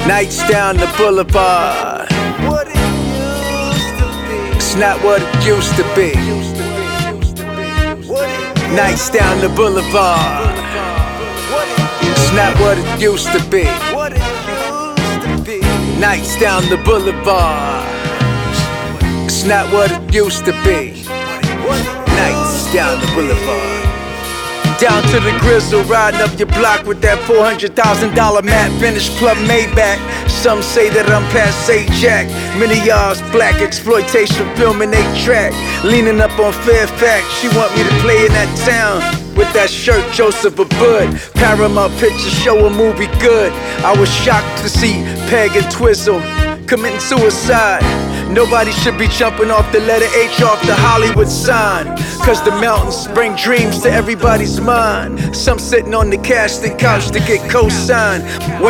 Nights down the boulevard. What it used to be. It's not what it used to be. What it Nights down the boulevard. It's not what it used to be. What it used to be. Nights down the boulevard. It's not what it used to be. Nights down the boulevard. Down to the grizzle, riding up your block with that $400,000 matte finish club Maybach. Some say that I'm passe Jack. Many y'all's black exploitation filming they track. Leaning up on Fairfax, she want me to play in that town with that shirt Joseph Abud. Paramount Pictures show a movie good. I was shocked to see Peg and Twizzle committing suicide. Nobody should be jumping off the letter H off the Hollywood sign. Cause the mountains bring dreams to everybody's mind. Some sitting on the casting couch to get co-signed.